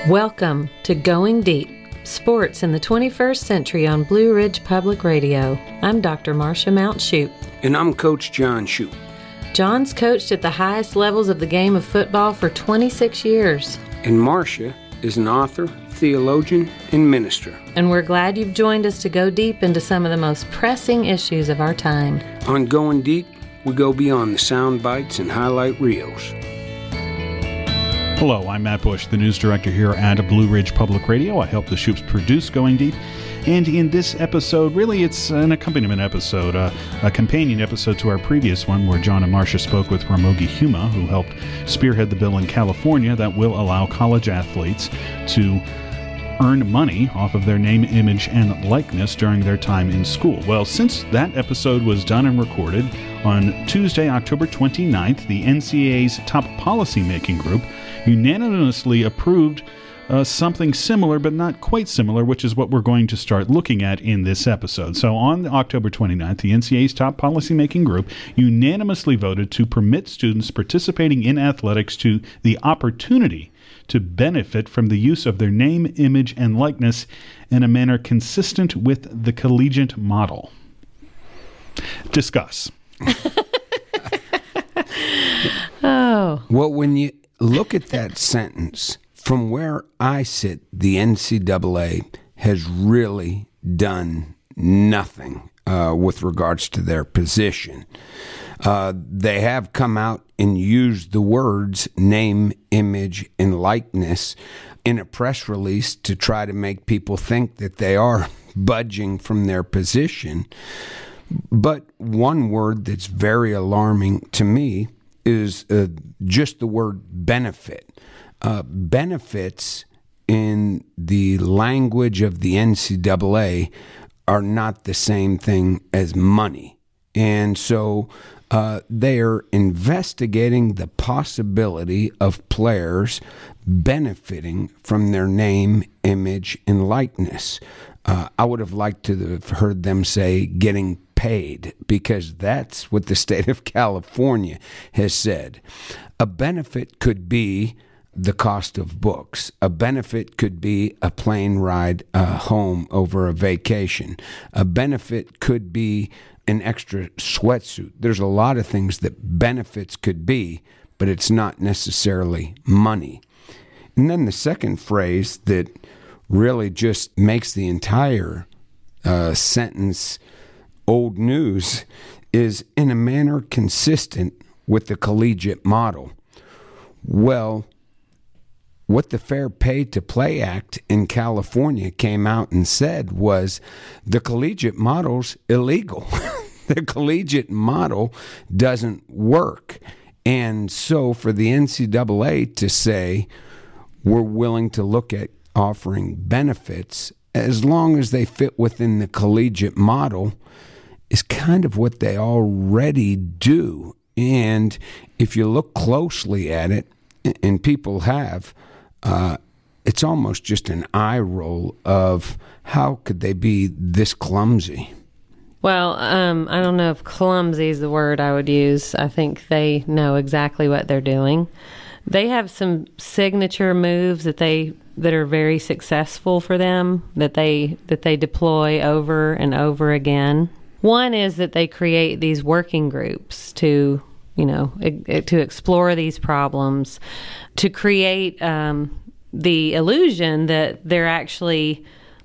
Welcome to Going Deep, Sports in the 21st Century on Blue Ridge Public Radio. I'm Dr. Marcia Mount Shoup. And I'm Coach John Shoup. John's coached at the highest levels of the game of football for 26 years. And Marcia is an author, theologian, and minister. And we're glad you've joined us to go deep into some of the most pressing issues of our time. On Going Deep, we go beyond the sound bites and highlight reels. Hello, I'm Matt Bush, the news director here at Blue Ridge Public Radio. I help the Shoups produce Going Deep. And in this episode, really it's an accompaniment episode, a companion episode to our previous one where John and Marcia spoke with Ramogi Huma, who helped spearhead the bill in California that will allow college athletes to earn money off of their name, image, and likeness during their time in school. Well, since that episode was done and recorded, on Tuesday, October 29th, the NCAA's top policy-making group unanimously approved something similar, but not quite similar, which is what we're going to start looking at in this episode. So on October 29th, the NCAA's top policymaking group unanimously voted to permit students participating in athletics to the opportunity to benefit from the use of their name, image, and likeness in a manner consistent with the collegiate model. Discuss. Oh. Well, when you look at that sentence, from where I sit, the NCAA has really done nothing with regards to their position. They have come out and used the words name, image, and likeness in a press release to try to make people think that they are budging from their position. But one word that's very alarming to me is just the word benefit. Benefits in the language of the NCAA are not the same thing as money. And so they are investigating the possibility of players benefiting from their name, image, and likeness. I would have liked to have heard them say getting paid, because that's what the state of California has said. A benefit could be the cost of books. A benefit could be a plane ride home over a vacation. A benefit could be an extra sweatsuit. There's a lot of things that benefits could be, but it's not necessarily money. And then the second phrase that really just makes the entire sentence old news is in a manner consistent with the collegiate model. Well, what the Fair Pay to Play Act in California came out and said was the collegiate model's illegal. The collegiate model doesn't work. And so for the NCAA to say we're willing to look at offering benefits as long as they fit within the collegiate model is kind of what they already do. And if you look closely at it, and people have, it's almost just an eye roll of how could they be this clumsy? Well, I don't know if clumsy is the word I would use. I think they know exactly what they're doing. They have some signature moves that are very successful for them, that they deploy over and over again. One is that they create these working groups to explore these problems, to create the illusion that they're actually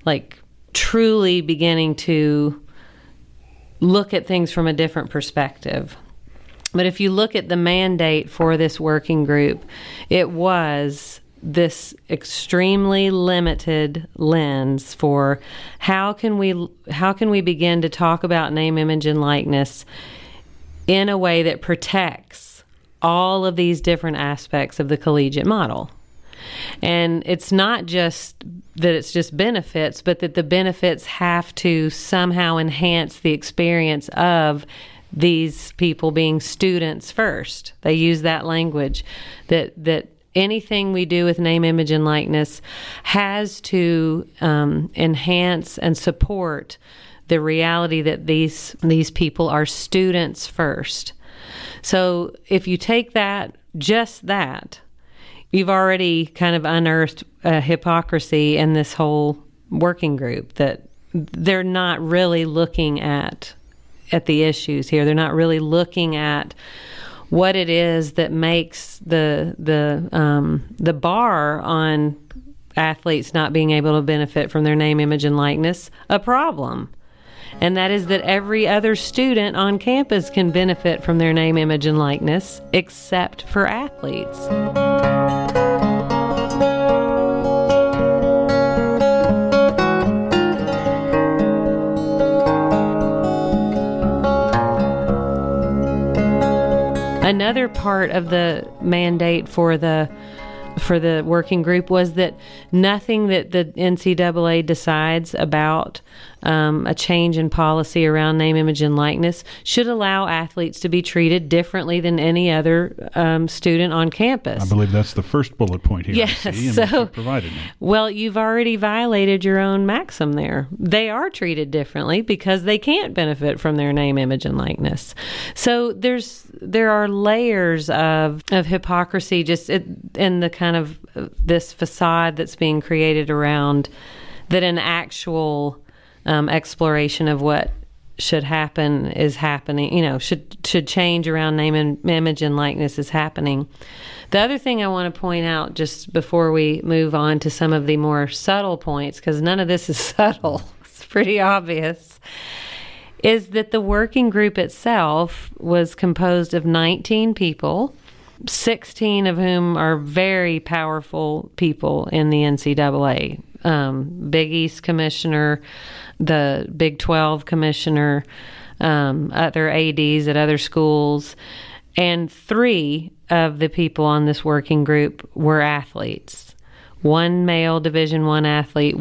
truly beginning to look at things from a different perspective. But if you look at the mandate for this working group, it was this extremely limited lens for how can we begin to talk about name, image, and likeness in a way that protects all of these different aspects of the collegiate model. And it's not just that it's just benefits, but that the benefits have to somehow enhance the experience of these people being students first. They use that language that anything we do with name, image, and likeness has to enhance and support the reality that these people are students first. So if you take that, just that, you've already kind of unearthed a hypocrisy in this whole working group, that they're not really looking at the issues here. They're not really looking at what it is that makes the bar on athletes not being able to benefit from their name, image, and likeness a problem. And that is that every other student on campus can benefit from their name, image, and likeness, except for athletes. Another part of the mandate for the working group was that nothing that the NCAA decides about a change in policy around name, image, and likeness should allow athletes to be treated differently than any other student on campus. I believe that's the first bullet point here. Yes, so provided me. Well, you've already violated your own maxim there. They are treated differently because they can't benefit from their name, image, and likeness. So there are layers of hypocrisy just in the kind of this facade that's being created around that an actual exploration of what should happen is happening, should change around name and image and likeness is happening. The other thing I want to point out just before we move on to some of the more subtle points, because none of this is subtle, it's pretty obvious, is that the working group itself was composed of 19 people, 16 of whom are very powerful people in the NCAA. Big East commissioner, the Big 12 commissioner, other ADs at other schools, and 3 of the people on this working group were athletes. 1 male Division I athlete,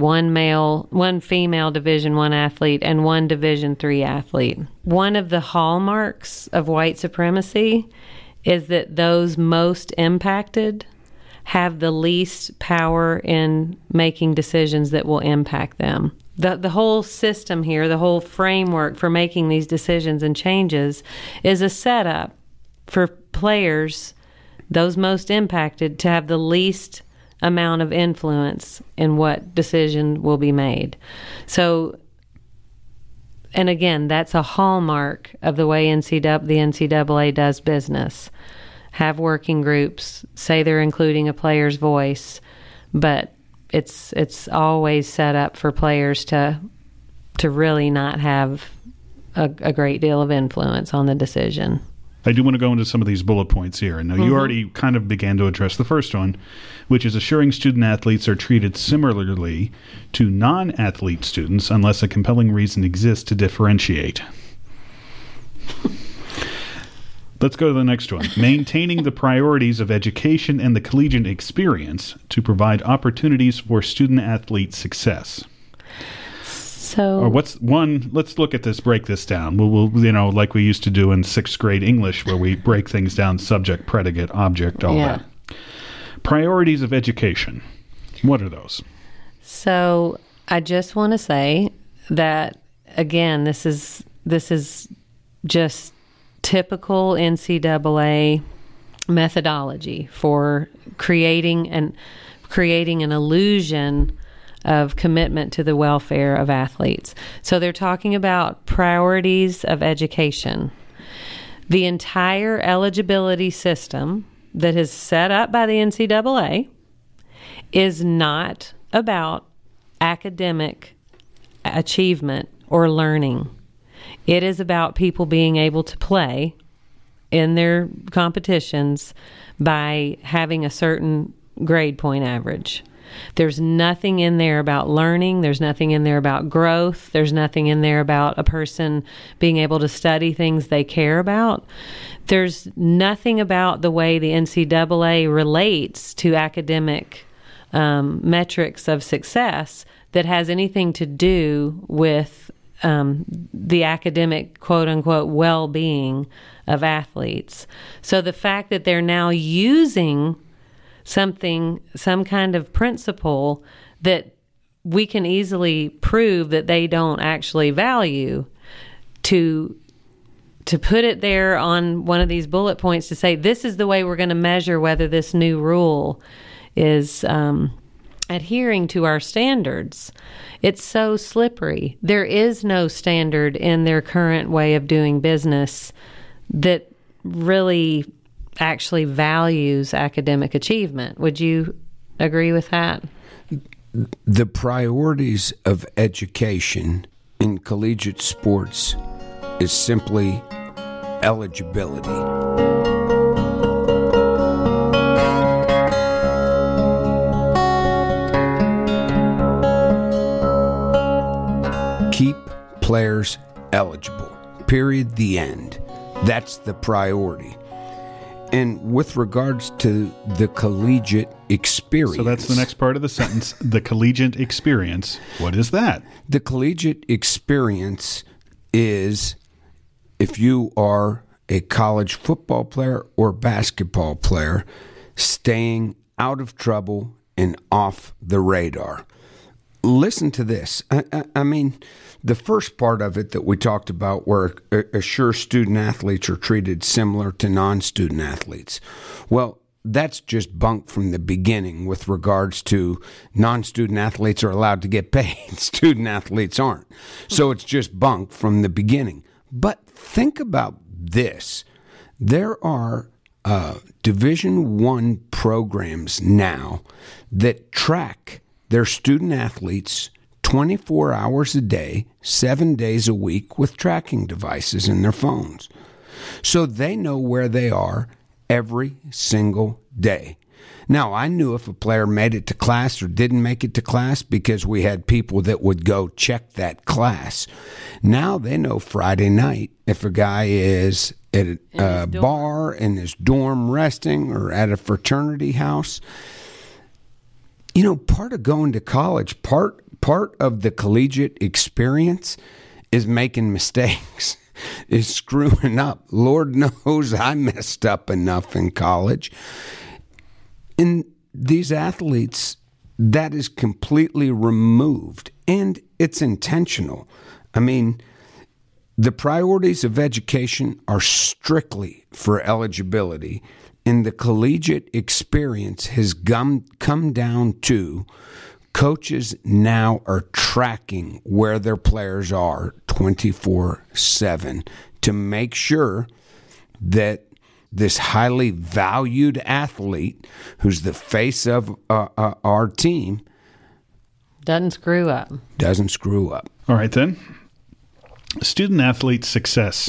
1 female Division I athlete, and 1 Division III athlete. One of the hallmarks of white supremacy is that those most impacted have the least power in making decisions that will impact them. The whole system here, the whole framework for making these decisions and changes is a setup for players, those most impacted, to have the least amount of influence in what decision will be made. So, and again, that's a hallmark of the way the NCAA does business. Have working groups, say they're including a player's voice, but it's always set up for players to really not have a great deal of influence on the decision. I do want to go into some of these bullet points here. And you already kind of began to address the first one, which is assuring student athletes are treated similarly to non-athlete students unless a compelling reason exists to differentiate. Let's go to the next one. Maintaining the priorities of education and the collegiate experience to provide opportunities for student-athlete success. So, or what's one? Let's look at this. Break this down. We'll like we used to do in 6th grade English, where we break things down: subject, predicate, object, all that. Priorities of education. What are those? So I just want to say that again, this is just typical NCAA methodology for creating an illusion of commitment to the welfare of athletes. So they're talking about priorities of education. The entire eligibility system that is set up by the NCAA is not about academic achievement or learning. It is about people being able to play in their competitions by having a certain grade point average. There's nothing in there about learning. There's nothing in there about growth. There's nothing in there about a person being able to study things they care about. There's nothing about the way the NCAA relates to academic metrics of success that has anything to do with the academic, quote-unquote, well-being of athletes. So the fact that they're now using some kind of principle that we can easily prove that they don't actually value to to put it there on one of these bullet points to say, this is the way we're going to measure whether this new rule is adhering to our standards. It's so slippery. There is no standard in their current way of doing business that really actually values academic achievement. Would you agree with that? The priorities of education in collegiate sports is simply eligibility. Keep players eligible. Period. The end. That's the priority. And with regards to the collegiate experience... So that's the next part of the sentence, the collegiate experience. What is that? The collegiate experience is if you are a college football player or basketball player, staying out of trouble and off the radar. Listen to this. I mean, the first part of it that we talked about where assure student athletes are treated similar to non-student athletes. Well, that's just bunk from the beginning with regards to non-student athletes are allowed to get paid. Student athletes aren't. So it's just bunk from the beginning. But think about this. There are Division I programs now that track their student athletes 24 hours a day, 7 days a week with tracking devices in their phones. So they know where they are every single day. Now, I knew if a player made it to class or didn't make it to class because we had people that would go check that class. Now they know Friday night if a guy is at a bar, in his dorm resting, or at a fraternity house. You know, part of going to college, part of the collegiate experience is making mistakes, is screwing up. Lord knows I messed up enough in college. And these athletes, that is completely removed, and it's intentional. I mean, the priorities of education are strictly for eligibility, and the collegiate experience has come down to coaches now are tracking where their players are 24/7 to make sure that this highly valued athlete, who's the face of our team, doesn't screw up. All right, then. Student athlete success.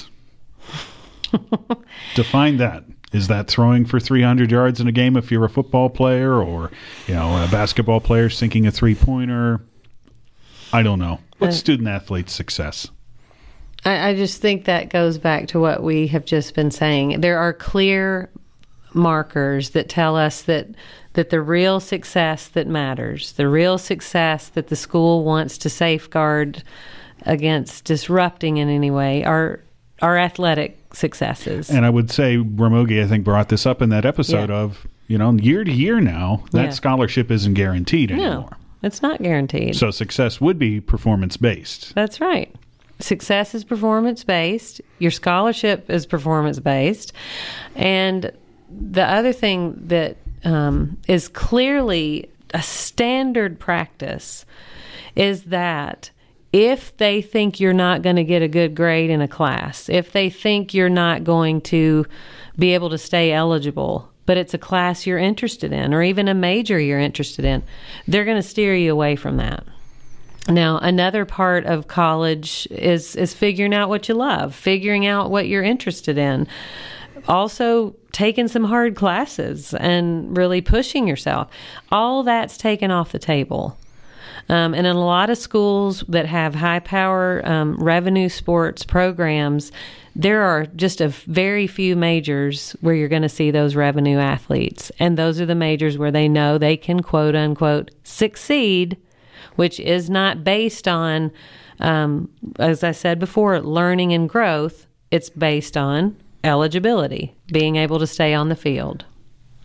Define that. Is that throwing for 300 yards in a game if you're a football player, or, you know, a basketball player sinking a three-pointer? I don't know. What's student athlete success? I just think that goes back to what we have just been saying. There are clear markers that tell us that the real success that matters, the real success that the school wants to safeguard against disrupting in any way, are athletic successes. And I would say Ramogi, I think, brought this up in that episode of, you know, year to year now, that scholarship isn't guaranteed anymore. No, it's not guaranteed. So success would be performance-based. That's right. Success is performance-based. Your scholarship is performance-based. And the other thing that is clearly a standard practice is that if they think you're not going to get a good grade in a class, if they think you're not going to be able to stay eligible, but it's a class you're interested in or even a major you're interested in, they're going to steer you away from that. Now, another part of college is figuring out what you love, figuring out what you're interested in. Also, taking some hard classes and really pushing yourself. All that's taken off the table. And in a lot of schools that have high-power revenue sports programs, there are just a very few majors where you're going to see those revenue athletes. And those are the majors where they know they can, quote-unquote, succeed, which is not based on, as I said before, learning and growth. It's based on eligibility, being able to stay on the field.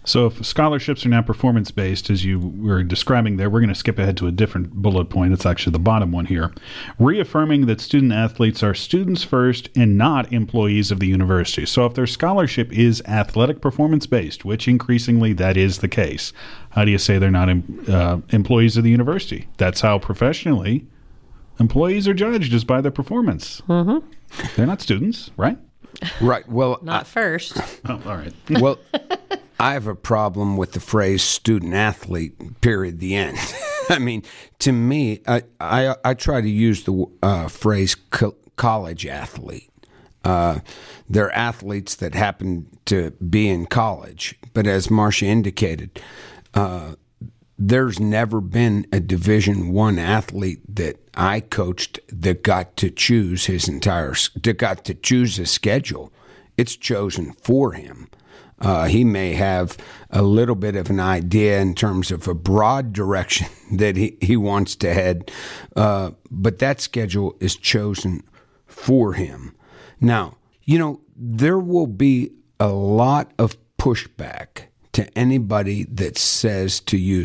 So if scholarships are now performance-based, as you were describing there, we're going to skip ahead to a different bullet point. It's actually the bottom one here. Reaffirming that student-athletes are students first and not employees of the university. So if their scholarship is athletic performance-based, which increasingly that is the case, how do you say they're not employees of the university? That's how professionally employees are judged, is by their performance. Mm-hmm. They're not students, right? Right. Well, Not first. Oh, all right. well, I have a problem with the phrase student athlete, period, the end. I mean, to me, I try to use the phrase college athlete. They're athletes that happen to be in college. But as Marcia indicated, there's never been a Division I athlete that I coached that got to choose his schedule. It's chosen for him. He may have a little bit of an idea in terms of a broad direction that he wants to head, but that schedule is chosen for him. Now, there will be a lot of pushback to anybody that says to you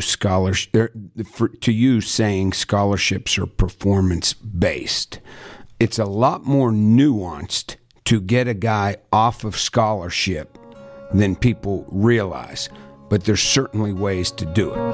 saying scholarships are performance-based. It's a lot more nuanced to get a guy off of scholarship than people realize, but there's certainly ways to do it.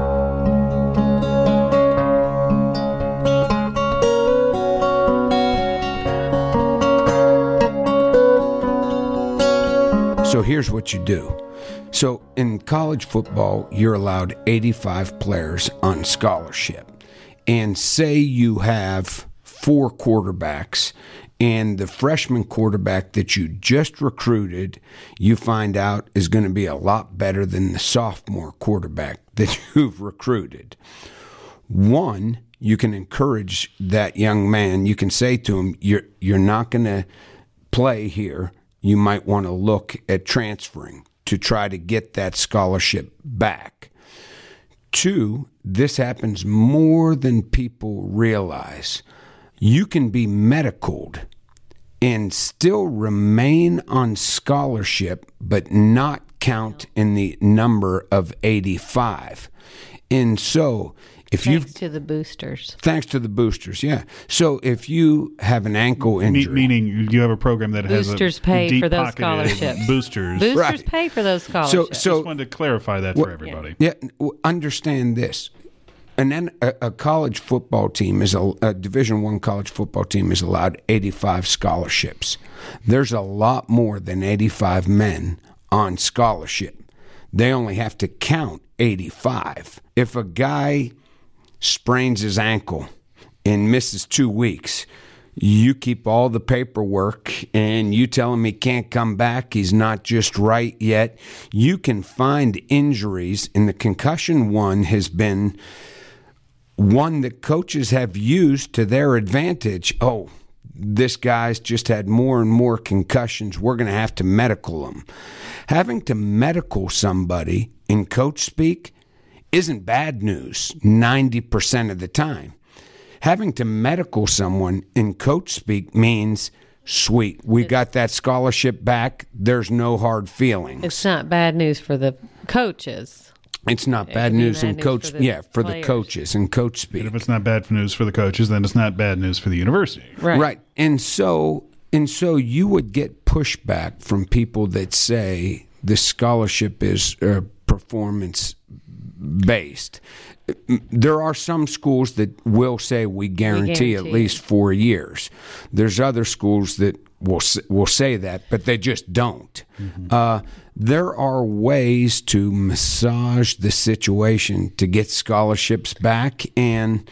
So here's what you do. So in college football, you're allowed 85 players on scholarship. And say you have 4 quarterbacks, and the freshman quarterback that you just recruited, you find out is going to be a lot better than the sophomore quarterback that you've recruited. One, you can encourage that young man. You can say to him, you're not going to play here. You might want to look at transferring to try to get that scholarship back. 2, this happens more than people realize. You can be medicaled and still remain on scholarship, but not count in the number of 85. And so, Thanks to the boosters. Thanks to the boosters, yeah. So if you have an ankle injury, meaning you have a program that boosters has pay for those scholarships. Boosters Boosters pay for those scholarships. So just wanted to clarify that for everybody. Yeah, understand this. And then a college football team a Division I college football team is allowed 85 scholarships. There's a lot more than 85 men on scholarship. They only have to count 85. If a guy sprains his ankle and misses 2 weeks, you keep all the paperwork and you tell him he can't come back, he's not just right yet. You can find injuries, and the concussion one has been one that coaches have used to their advantage. Oh, this guy's just had more and more concussions. We're going to have to medical him. Having to medical somebody in coach speak isn't bad news 90% of the time. Having to medical someone in coach speak means, sweet, we got that scholarship back. There's no hard feelings. It's not bad news for the coaches. It's not bad news in coach, for the coaches and coach speak. And if it's not bad news for the coaches, then it's not bad news for the university. Right. And so you would get pushback from people that say the scholarship is performance based. There are some schools that will say we guarantee at least 4 years. There's other schools that will say that, but they just don't. Mm-hmm. There are ways to massage the situation to get scholarships back, and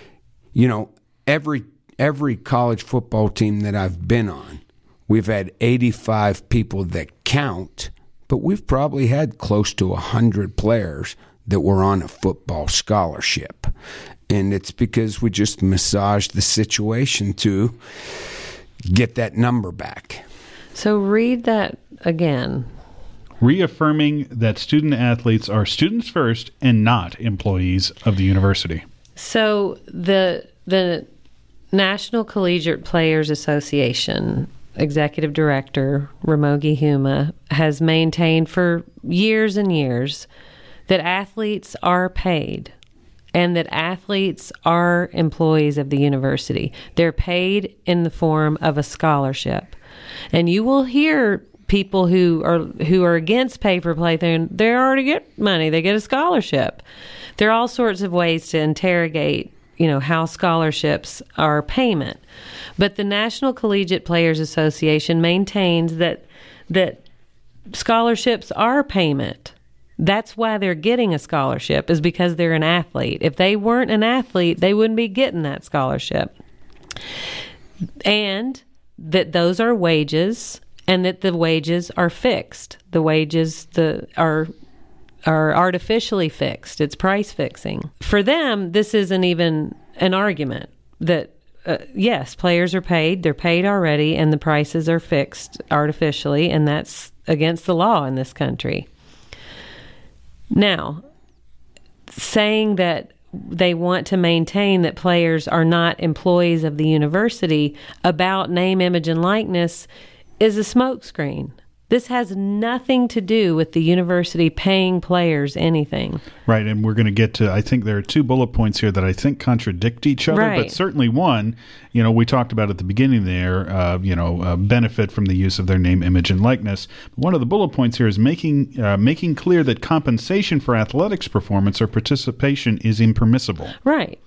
every college football team that I've been on, we've had 85 people that count, but we've probably had close to 100 players that were on a football scholarship. And it's because we just massaged the situation to get that number back. So read that again. Reaffirming that student athletes are students first and not employees of the university. So the National Collegiate Players Association executive director, Ramogi Huma, has maintained for years and years that athletes are paid and that athletes are employees of the university. They're paid in the form of a scholarship. And you will hear people who are against pay for play, they already get money. They get a scholarship. There are all sorts of ways to interrogate, how scholarships are payment. But the National Collegiate Players Association maintains that scholarships are payment. That's why they're getting a scholarship, is because they're an athlete. If they weren't an athlete, they wouldn't be getting that scholarship. And that those are wages, and that the wages are fixed. The wages are artificially fixed. It's price fixing. For them, this isn't even an argument that, yes, players are paid. They're paid already, and the prices are fixed artificially, and that's against the law in this country. Now, saying that they want to maintain that players are not employees of the university about name, image, and likeness is a smokescreen. This has nothing to do with the university paying players anything. Right, and we're going to get to, I think there are two bullet points here that I think contradict each other, right. But certainly one, we talked about at the beginning there, benefit from the use of their name, image, and likeness. One of the bullet points here is making clear that compensation for athletics performance or participation is impermissible. Right.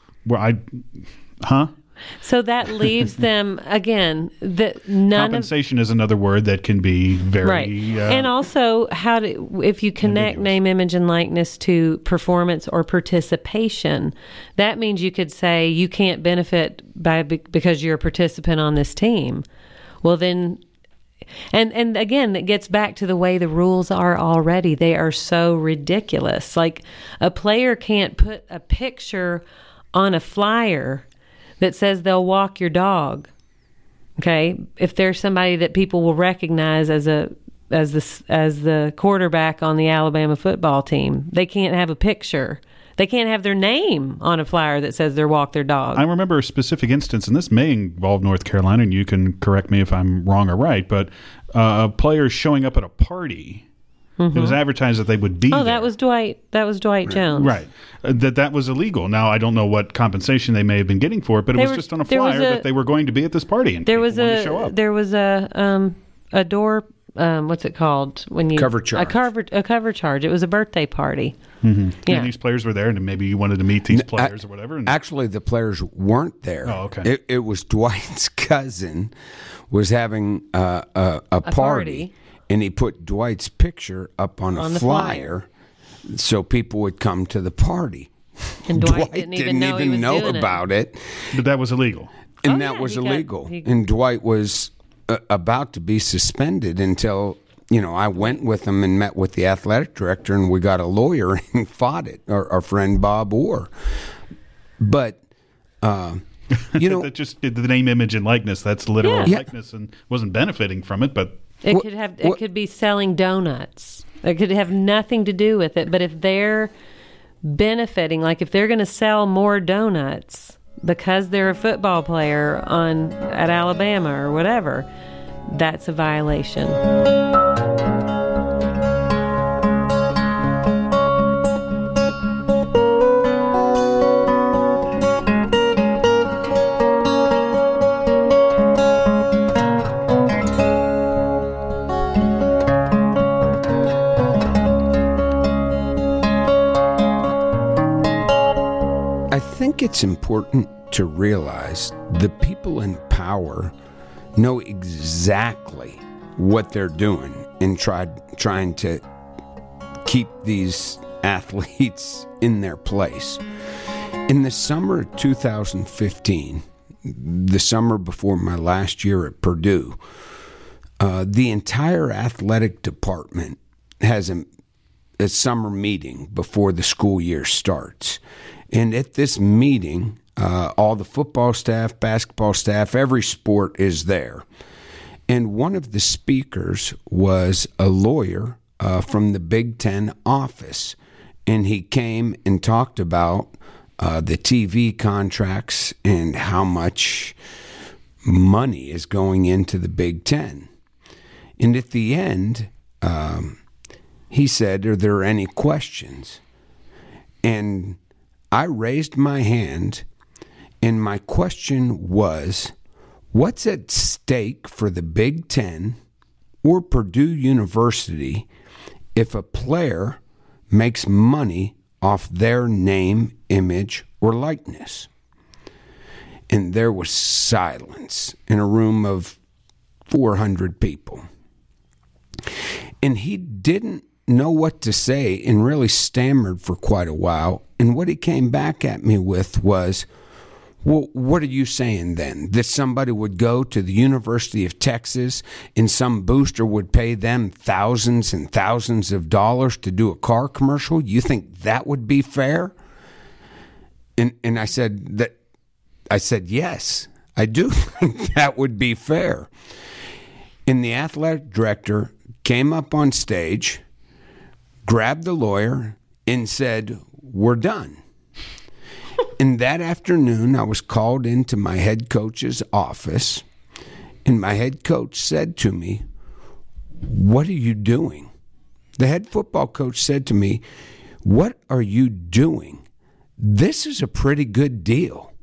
So that leaves them, again, that compensation is another word that can be very... Right. And also, if you connect ambiguous. Name, image, and likeness to performance or participation, that means you could say you can't benefit because you're a participant on this team. Well, then... And again, that gets back to the way the rules are already. They are so ridiculous. Like, a player can't put a picture on a flyer that says they'll walk your dog. Okay, if there's somebody that people will recognize as the quarterback on the Alabama football team, they can't have a picture. They can't have their name on a flyer that says they'll walk their dog. I remember a specific instance, and this may involve North Carolina, and you can correct me if I'm wrong or right, but players showing up at a party. Mm-hmm. It was advertised that they would be there. That was Dwight Jones. Right. That was illegal. Now, I don't know what compensation they may have been getting for it, but it was just on a flyer that they were going to be at this party, and people wanted to show up. There was a door, what's it called? Cover charge. A cover charge. It was a birthday party. Mm-hmm. Yeah. And these players were there, and maybe you wanted to meet these players or whatever. Actually, the players weren't there. Oh, okay. It was Dwight's cousin was having a party. And he put Dwight's picture up on a flyer so people would come to the party. And Dwight didn't even know about it. But that was illegal. And that was illegal. And Dwight was about to be suspended until, I went with him and met with the athletic director, and we got a lawyer and fought it, our friend Bob Orr. But... that just the name, image, and likeness. That's literal likeness, and wasn't benefiting from it, but... It could be selling donuts. It could have nothing to do with it. But if they're benefiting, like if they're going to sell more donuts because they're a football player at Alabama or whatever, that's a violation. It's important to realize the people in power know exactly what they're doing in trying to keep these athletes in their place. In the summer of 2015, the summer before my last year at Purdue, the entire athletic department has a summer meeting before the school year starts. And at this meeting, all the football staff, basketball staff, every sport is there. And one of the speakers was a lawyer from the Big Ten office. And he came and talked about the TV contracts and how much money is going into the Big Ten. And at the end, he said, are there any questions? And I raised my hand, and my question was, what's at stake for the Big Ten or Purdue University if a player makes money off their name, image, or likeness? And there was silence in a room of 400 people. And he didn't know what to say and really stammered for quite a while. And what he came back at me with was, well, what are you saying then? That somebody would go to the University of Texas and some booster would pay them thousands and thousands of dollars to do a car commercial? You think that would be fair? And I said, yes, I do think that would be fair. And the athletic director came up on stage, grabbed the lawyer, and said, we're done. And that afternoon, I was called into my head coach's office, and my head coach said to me, what are you doing? The head football coach said to me, what are you doing? This is a pretty good deal.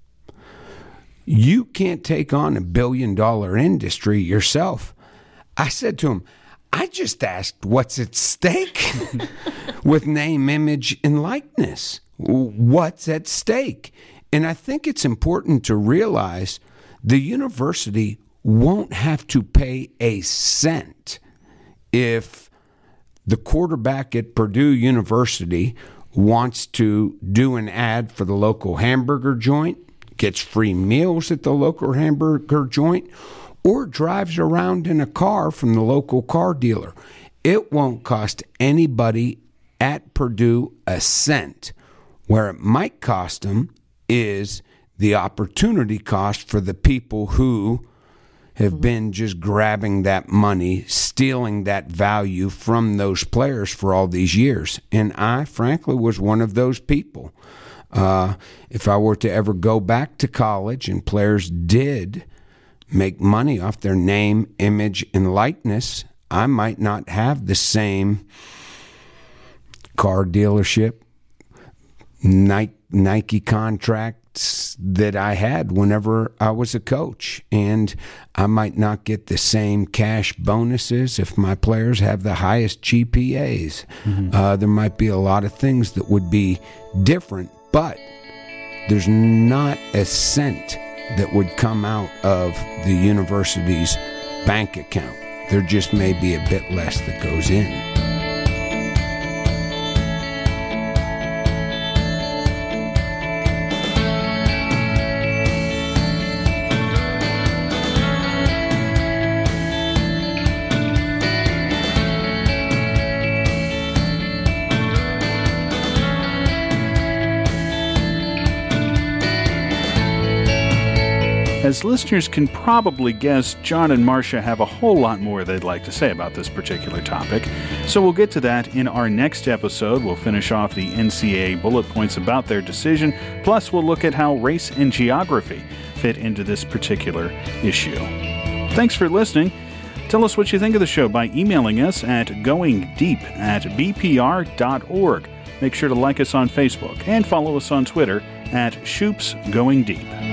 You can't take on $1 billion industry yourself. I said to him, I just asked what's at stake with name, image, and likeness. What's at stake? And I think it's important to realize the university won't have to pay a cent if the quarterback at Purdue University wants to do an ad for the local hamburger joint, gets free meals at the local hamburger joint, or drives around in a car from the local car dealer. It won't cost anybody at Purdue a cent. Where it might cost them is the opportunity cost for the people who have been just grabbing that money, stealing that value from those players for all these years. And I, frankly, was one of those people. If I were to ever go back to college and players did make money off their name, image, and likeness, I might not have the same car dealership, Nike contracts that I had whenever I was a coach. And I might not get the same cash bonuses if my players have the highest GPAs. There might be a lot of things that would be different, but there's not a cent that would come out of the university's bank account. There just may be a bit less that goes in. As listeners can probably guess, John and Marcia have a whole lot more they'd like to say about this particular topic, so we'll get to that in our next episode. We'll finish off the NCAA bullet points about their decision, plus we'll look at how race and geography fit into this particular issue. Thanks for listening. Tell us what you think of the show by emailing us at goingdeep@bpr.org. Make sure to like us on Facebook and follow us on Twitter @ShoopsGoingDeep.